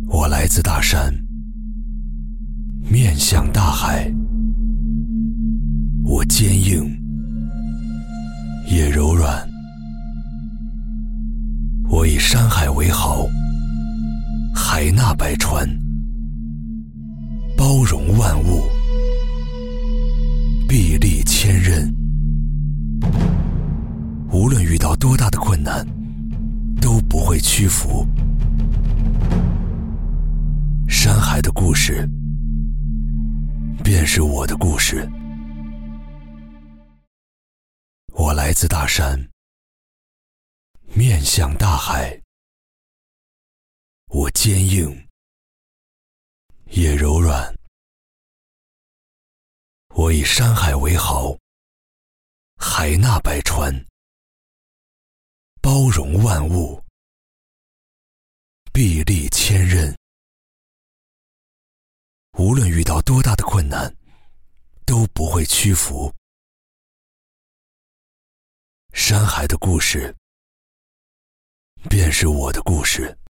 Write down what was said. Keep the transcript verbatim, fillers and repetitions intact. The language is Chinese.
我来自大山，面向大海，我坚硬也柔软，我以山海为豪，海纳百川，包容万物，臂力千仞。无论遇到多大的困难，都不会屈服。山海的故事，便是我的故事。我来自大山，面向大海，我坚硬也柔软，我以山海为豪，海纳百川，包容万物，臂力千仞。无论遇到多大的困难，都不会屈服。山海的故事，便是我的故事。